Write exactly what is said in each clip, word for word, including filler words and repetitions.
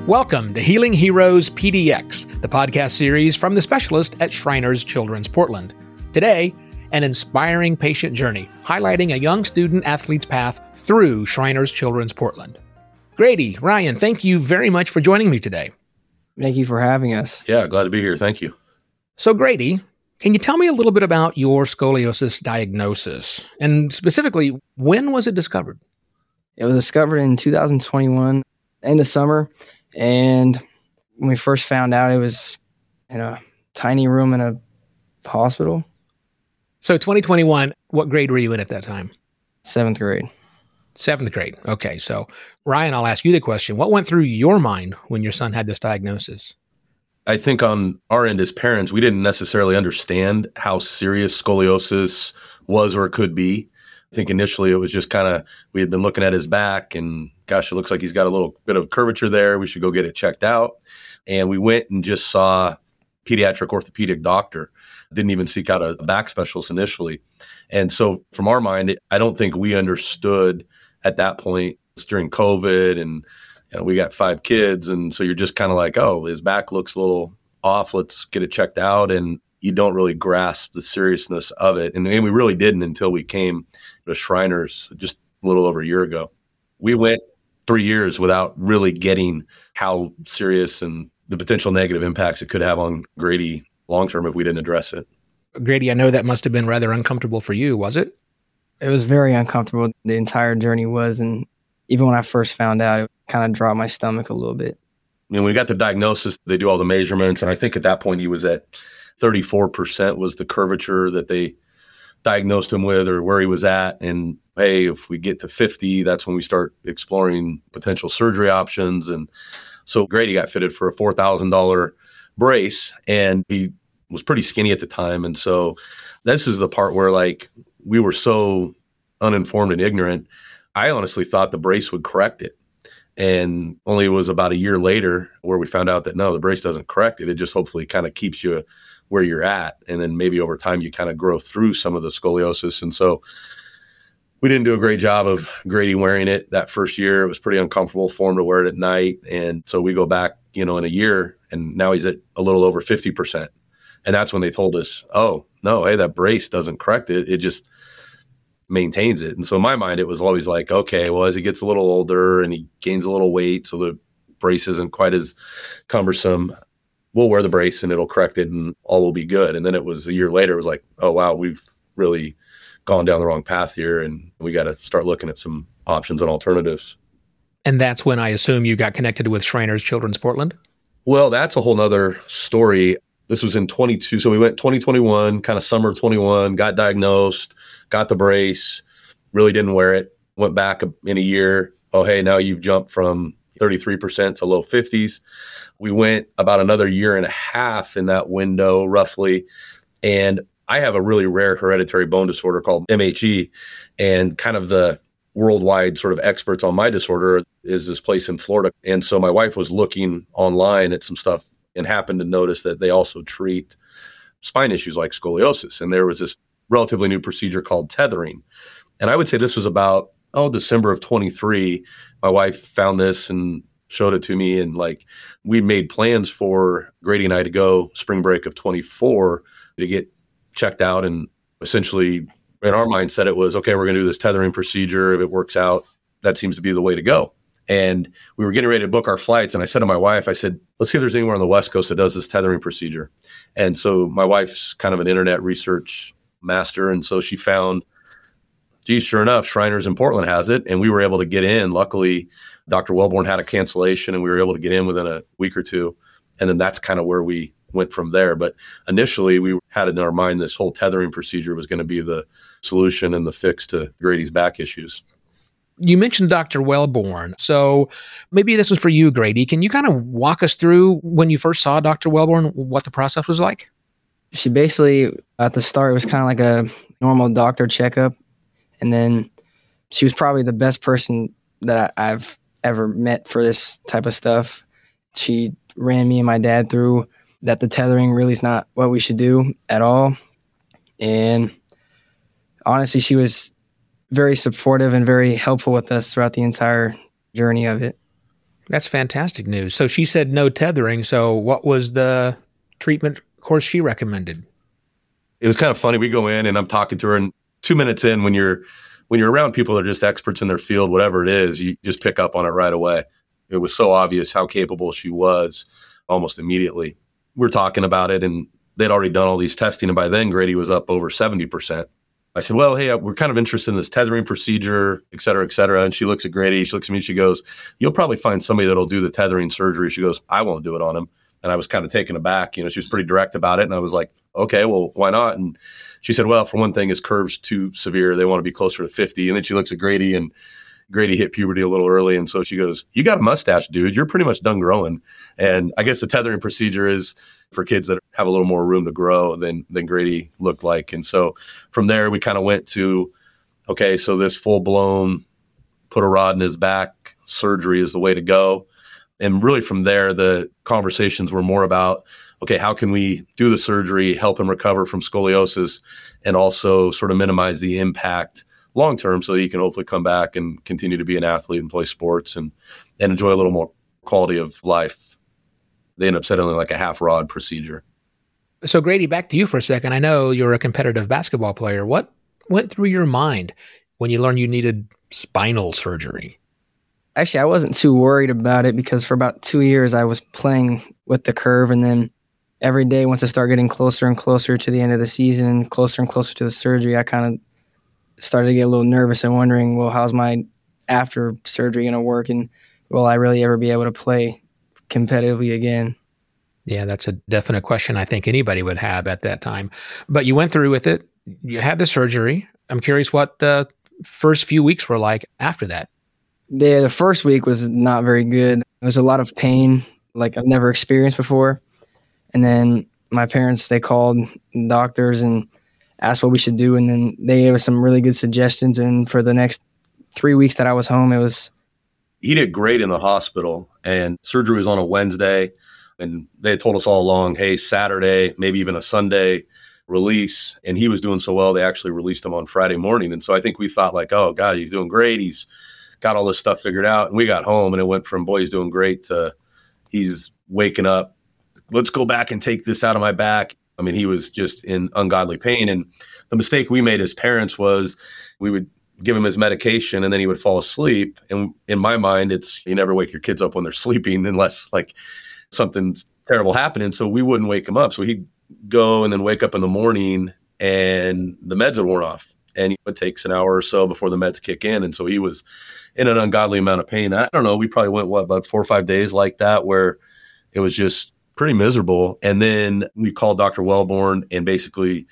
Welcome to Healing Heroes P D X, the podcast series from the specialist at Shriners Children's Portland. Today, an inspiring patient journey, highlighting a young student athlete's path through Shriners Children's Portland. Grady, Ryan, thank you very much for joining me today. Thank you for having us. Yeah, glad to be here. Thank you. So Grady, can you tell me a little bit about your scoliosis diagnosis? And specifically, when was it discovered? It was discovered in two thousand twenty-one, end of summer. And when we first found out, it was in a tiny room in a hospital. So twenty twenty-one, what grade were you in at that time? Seventh grade. Seventh grade. Okay. So Ryan, I'll ask you the question. What went through your mind when your son had this diagnosis? I think on our end as parents, we didn't necessarily understand how serious scoliosis was or could be. I think initially it was just kind of, we had been looking at his back and gosh, it looks like he's got a little bit of curvature there. We should go get it checked out. And we went and just saw a pediatric orthopedic doctor. Didn't even seek out a back specialist initially. And so from our mind, I don't think we understood at that point. It's during COVID and you know, we got five kids. And so you're just kind of like, oh, his back looks a little off. Let's get it checked out. And you don't really grasp the seriousness of it. And, and we really didn't until we came to Shriners just a little over a year ago. We went three years without really getting how serious and the potential negative impacts it could have on Grady long-term if we didn't address it. Grady, I know that must have been rather uncomfortable for you, was it? It was very uncomfortable. The entire journey was, and even when I first found out, it kind of dropped my stomach a little bit. I mean, when we got the diagnosis, they do all the measurements, and I think at that point he was at thirty-four percent was the curvature that they diagnosed him with or where he was at. And hey, if we get to fifty, that's when we start exploring potential surgery options. And so Grady got fitted for a four thousand dollars brace, and he was pretty skinny at the time. And so this is the part where like we were so uninformed and ignorant. I honestly thought the brace would correct it. And only it was about a year later where we found out that no, the brace doesn't correct it. It just hopefully kind of keeps you where you're at. And then maybe over time you kind of grow through some of the scoliosis. And so we didn't do a great job of Grady wearing it that first year. It was pretty uncomfortable for him to wear it at night. And so we go back, you know, in a year and now he's at a little over fifty percent. And that's when they told us, oh, no, hey, that brace doesn't correct it. It just maintains it. And so in my mind, it was always like, okay, well, as he gets a little older and he gains a little weight, so the brace isn't quite as cumbersome, we'll wear the brace and it'll correct it and all will be good. And then it was a year later, it was like, oh, wow, we've really gone down the wrong path here and we got to start looking at some options and alternatives. And that's when I assume you got connected with Shriners Children's Portland? Well, that's a whole nother story. This was in twenty-two. So we went twenty twenty-one, kind of summer of twenty-one, got diagnosed, got the brace, really didn't wear it, went back in a year. Oh, hey, now you've jumped from thirty-three percent to low fifties. We went about another year and a half in that window, roughly. And I have a really rare hereditary bone disorder called M H E. And kind of the worldwide sort of experts on my disorder is this place in Florida. And so my wife was looking online at some stuff and happened to notice that they also treat spine issues like scoliosis. And there was this relatively new procedure called tethering. And I would say this was about, oh, December of twenty-three. My wife found this and showed it to me. And like, we made plans for Grady and I to go spring break of twenty-four to get checked out. And essentially in our mindset, it was, okay, we're going to do this tethering procedure. If it works out, that seems to be the way to go. And we were getting ready to book our flights. And I said to my wife, I said, let's see if there's anywhere on the West Coast that does this tethering procedure. And so my wife's kind of an internet research master. And so she found, geez, sure enough, Shriners in Portland has it. And we were able to get in. Luckily, Doctor Wellborn had a cancellation and we were able to get in within a week or two. And then that's kind of where we went from there. But initially we had in our mind this whole tethering procedure was going to be the solution and the fix to Grady's back issues. You mentioned Doctor Wellborn. So maybe this was for you, Grady. Can you kind of walk us through when you first saw Doctor Wellborn, what the process was like? She basically, at the start, it was kind of like a normal doctor checkup. And then she was probably the best person that I, I've ever met for this type of stuff. She ran me and my dad through that the tethering really is not what we should do at all. And honestly, she was very supportive and very helpful with us throughout the entire journey of it. That's fantastic news. So she said no tethering. So what was the treatment course she recommended? It was kind of funny. We go in and I'm talking to her, and two minutes in, when you're when you're around people that are just experts in their field, whatever it is, you just pick up on it right away. It was so obvious how capable she was almost immediately. We're talking about it, and they'd already done all these testing, and by then Grady was up over seventy percent. I said, well, hey, we're kind of interested in this tethering procedure, et cetera, et cetera. And she looks at Grady, she looks at me, she goes, you'll probably find somebody that'll do the tethering surgery. She goes, I won't do it on him. And I was kind of taken aback. You know, she was pretty direct about it. And I was like, okay, well, why not? And she said, well, for one thing, his curve's too severe. They want to be closer to fifty. And then she looks at Grady, and Grady hit puberty a little early. And so she goes, you got a mustache, dude. You're pretty much done growing. And I guess the tethering procedure is for kids that have a little more room to grow than than Grady looked like. And so from there, we kind of went to, okay, so this full-blown put a rod in his back surgery is the way to go. And really from there, the conversations were more about, okay, how can we do the surgery, help him recover from scoliosis, and also sort of minimize the impact long-term so that he can hopefully come back and continue to be an athlete and play sports and, and enjoy a little more quality of life. They end up settling like a half rod procedure. So Grady, back to you for a second. I know you're a competitive basketball player. What went through your mind when you learned you needed spinal surgery? Actually, I wasn't too worried about it because for about two years I was playing with the curve, and then every day once I started getting closer and closer to the end of the season, closer and closer to the surgery, I kind of started to get a little nervous and wondering, well, how's my after surgery going to work, and will I really ever be able to play competitively again? Yeah, that's a definite question I think anybody would have at that time. But you went through with it. You had the surgery. I'm curious what the first few weeks were like after that. The, the first week was not very good. There was a lot of pain like I've never experienced before. And then my parents, they called doctors and asked what we should do. And then they gave us some really good suggestions. And for the next three weeks that I was home, it was... He did great in the hospital, and surgery was on a Wednesday. And they had told us all along, hey, Saturday, maybe even a Sunday release. And he was doing so well, they actually released him on Friday morning. And so I think we thought like, oh, God, he's doing great. He's got all this stuff figured out. And we got home, and it went from, boy, he's doing great to he's waking up. Let's go back and take this out of my back. I mean, he was just in ungodly pain. And the mistake we made as parents was we would give him his medication and then he would fall asleep. And in my mind, it's you never wake your kids up when they're sleeping unless like something's terrible happening. So we wouldn't wake him up. So he'd go and then wake up in the morning and the meds had worn off. And it takes an hour or so before the meds kick in. And so he was in an ungodly amount of pain. I don't know. We probably went, what, about four or five days like that where it was just pretty miserable. And then we called Doctor Wellborn, and basically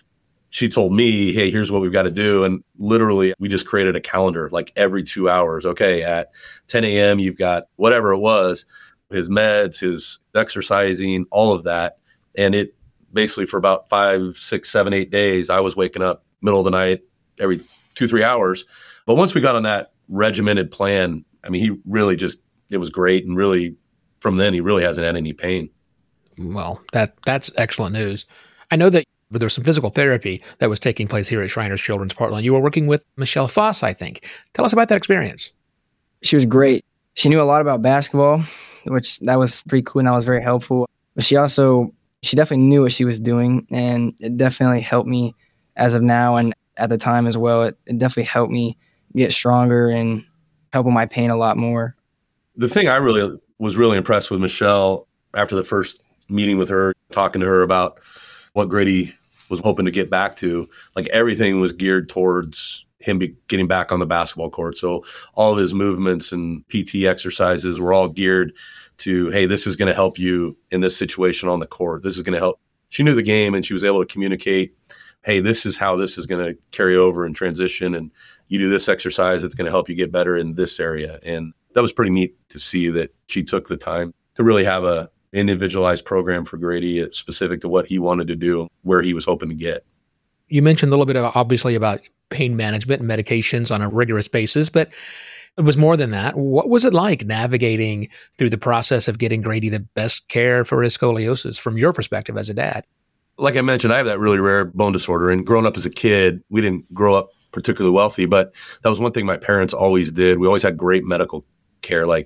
she told me, hey, here's what we've got to do. And literally we just created a calendar like every two hours. Okay, at ten a.m. you've got whatever it was, his meds, his exercising, all of that. And it basically for about five, six, seven, eight days, I was waking up middle of the night every two, three hours. But once we got on that regimented plan, I mean, he really just, it was great. And really from then, he really hasn't had any pain. Well, that that's excellent news. I know that but there was some physical therapy that was taking place here at Shriners Children's Portland. You were working with Michelle Foss, I think. Tell us about that experience. She was great. She knew a lot about basketball, which that was pretty cool and that was very helpful. But she also, she definitely knew what she was doing, and it definitely helped me as of now and at the time as well. It, it definitely helped me get stronger and help with my pain a lot more. The thing I really was really impressed with Michelle after the first meeting with her, talking to her about what Grady was hoping to get back to, like everything was geared towards him be getting back on the basketball court. So all of his movements and P T exercises were all geared to, hey, this is going to help you in this situation on the court. This is going to help. She knew the game and she was able to communicate, hey, this is how this is going to carry over and transition. And you do this exercise, it's going to help you get better in this area. And that was pretty neat to see that she took the time to really have a individualized program for Grady specific to what he wanted to do, where he was hoping to get. You mentioned a little bit of, obviously about pain management and medications on a rigorous basis, but it was more than that. What was it like navigating through the process of getting Grady the best care for his scoliosis from your perspective as a dad? Like I mentioned, I have that really rare bone disorder, and growing up as a kid, we didn't grow up particularly wealthy, but that was one thing my parents always did. We always had great medical care. Like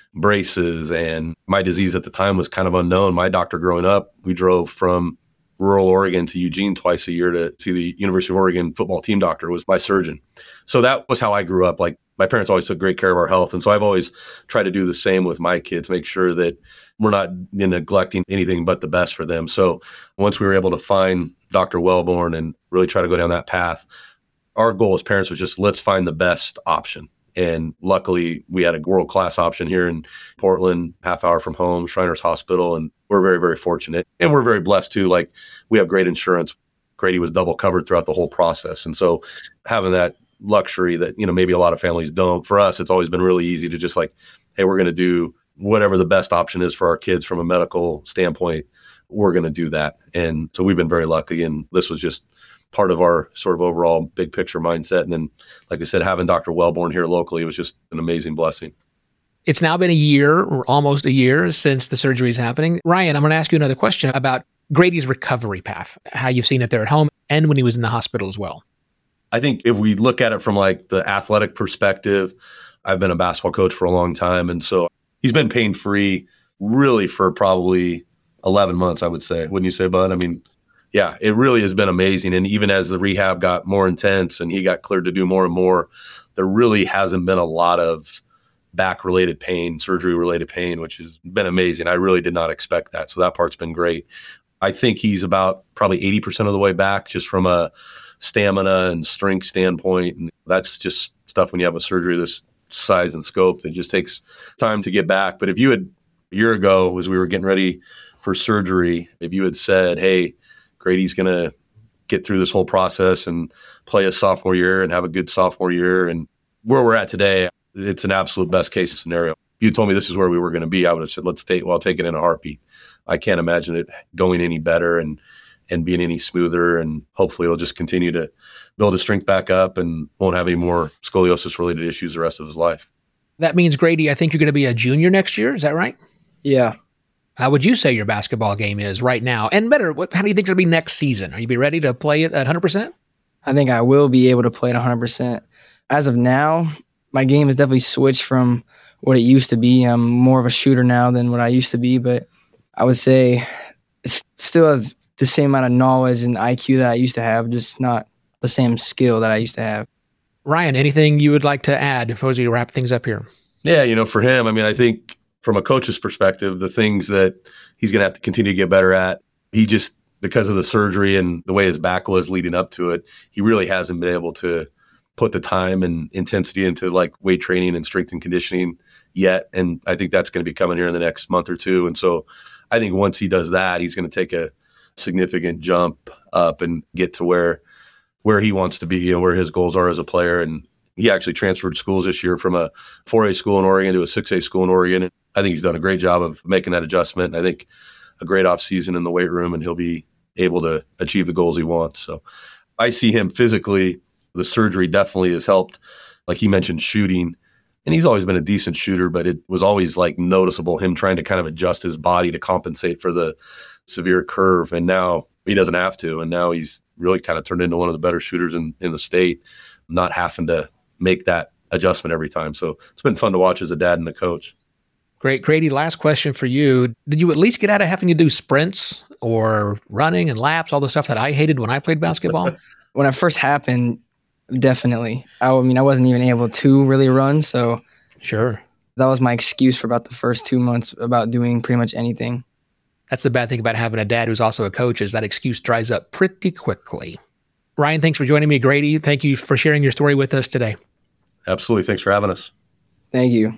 braces. And my disease at the time was kind of unknown. My doctor growing up, we drove from rural Oregon to Eugene twice a year to see the University of Oregon football team doctor, was my surgeon. So that was how I grew up. Like, my parents always took great care of our health. And so I've always tried to do the same with my kids, make sure that we're not neglecting anything but the best for them. So once we were able to find Doctor Wellborn and really try to go down that path, our goal as parents was just, let's find the best option. And luckily, we had a world-class option here in Portland, half hour from home, Shriners Hospital, and we're very, very fortunate. And we're very blessed, too. Like, we have great insurance. Grady was double covered throughout the whole process. And so having that luxury that, you know, maybe a lot of families don't, for us, it's always been really easy to just like, hey, we're going to do whatever the best option is for our kids from a medical standpoint. We're going to do that. And so we've been very lucky. And this was just part of our sort of overall big picture mindset. And then, like I said, having Doctor Wellborn here locally was just an amazing blessing. It's now been a year or almost a year since the surgery is happening. Ryan, I'm going to ask you another question about Grady's recovery path, how you've seen it there at home and when he was in the hospital as well. I think if we look at it from like the athletic perspective, I've been a basketball coach for a long time. And so he's been pain-free really for probably eleven months, I would say. Wouldn't you say, Bud? I mean, yeah, it really has been amazing. And even as the rehab got more intense and he got cleared to do more and more, there really hasn't been a lot of back-related pain, surgery-related pain, which has been amazing. I really did not expect that. So that part's been great. I think he's about probably eighty percent of the way back just from a stamina and strength standpoint. And that's just stuff when you have a surgery this size and scope that just takes time to get back. But if you had, a year ago, as we were getting ready for surgery, if you had said, hey, Grady's going to get through this whole process and play a sophomore year and have a good sophomore year, and where we're at today, it's an absolute best case scenario. If you told me this is where we were going to be, I would have said, let's take, well, I'll take it in a heartbeat. I can't imagine it going any better and and being any smoother, and hopefully it'll just continue to build his strength back up and won't have any more scoliosis-related issues the rest of his life. That means, Grady, I think you're going to be a junior next year. Is that right? Yeah. How would you say your basketball game is right now? And better, what, how do you think it'll be next season? Are you be ready to play it at one hundred percent? I think I will be able to play at one hundred percent. As of now, my game has definitely switched from what it used to be. I'm more of a shooter now than what I used to be, but I would say it still has the same amount of knowledge and I Q that I used to have, just not the same skill that I used to have. Ryan, anything you would like to add before we wrap things up here? Yeah, you know, for him, I mean, I think from a coach's perspective, the things that he's going to have to continue to get better at, he just, because of the surgery and the way his back was leading up to it, he really hasn't been able to put the time and intensity into like weight training and strength and conditioning yet. And I think that's going to be coming here in the next month or two. And so I think once he does that, he's going to take a significant jump up and get to where where he wants to be and where his goals are as a player. And he actually transferred schools this year from a four A school in Oregon to a six A school in Oregon. And I think he's done a great job of making that adjustment. And I think a great off season in the weight room, and he'll be able to achieve the goals he wants. So I see him physically. The surgery definitely has helped. Like he mentioned, shooting. And he's always been a decent shooter, but it was always like noticeable him trying to kind of adjust his body to compensate for the severe curve. And now he doesn't have to. And now he's really kind of turned into one of the better shooters in, in the state, not having to make that adjustment every time. So it's been fun to watch as a dad and a coach. Great. Grady, last question for you. Did you at least get out of having to do sprints or running and laps, all the stuff that I hated when I played basketball? When it first happened, definitely. I mean, I wasn't even able to really run, so sure. That was my excuse for about the first two months about doing pretty much anything. That's the bad thing about having a dad who's also a coach, is that excuse dries up pretty quickly. Ryan, thanks for joining me. Grady, thank you for sharing your story with us today. Absolutely. Thanks for having us. Thank you.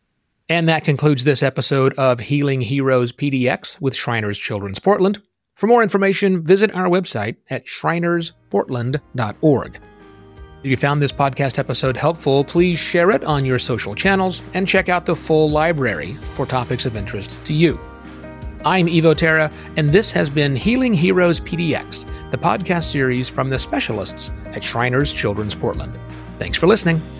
And that concludes this episode of Healing Heroes P D X with Shriners Children's Portland. For more information, visit our website at shriners portland dot org. If you found this podcast episode helpful, please share it on your social channels and check out the full library for topics of interest to you. I'm Evo Terra, and this has been Healing Heroes P D X, the podcast series from the specialists at Shriners Children's Portland. Thanks for listening.